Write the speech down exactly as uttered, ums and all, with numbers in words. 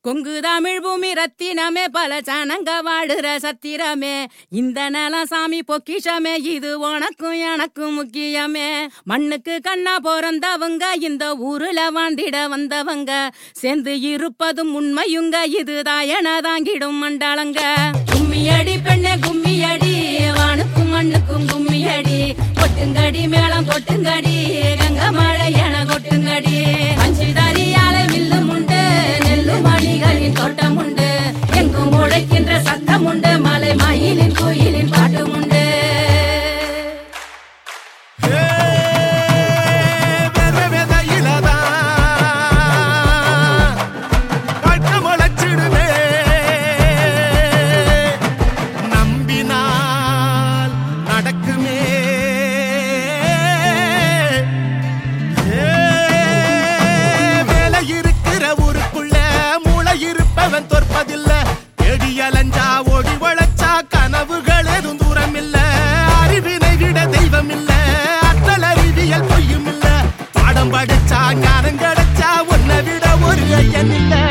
கொங்கு தமிழ் பூமி ரத்தினமே பல சனங்க வாடுற சத்திரமே இந்த நலம் சாமி பொக்கிஷமே இது உனக்கும் எனக்கும் முக்கியமே மண்ணுக்கு கண்ணா பிறந்தவங்க இந்த ஊருல வாழ்ந்திட வந்தவங்க சேர்ந்து இருப்பதும் உண்மையுங்க இது தாயன தாங்கிடும் மண்டலங்க கும்மியடி பெண்ணே கும்மியடி வானுக்கும் மண்ணுக்கும் கும்மியடி கொட்டுங்கடி மேளம் கொட்டுங்கடி கங்க மழை என கொட்டுங்கடி அஞ்சு தரியால வில்லும் உண்டு நெல்லு மணிகளின் தோட்டம் உண்டு எங்கும் உழைக்கின்ற சத்தம் உண்டு மலை மயிலின் கோயிலின் பாட்டும் உண்டு அலஞ்சா ஓடி வளச்சா கனவுகள் எதுவும் தூரம் இல்ல அறிவினை விட தெய்வம் இல்ல அத்தல் அறிவியல் பொய்யும் இல்ல பாடம் படிச்சா ஞானம் கிடைச்சா உன்னை விட ஒரு ஐயன் இல்ல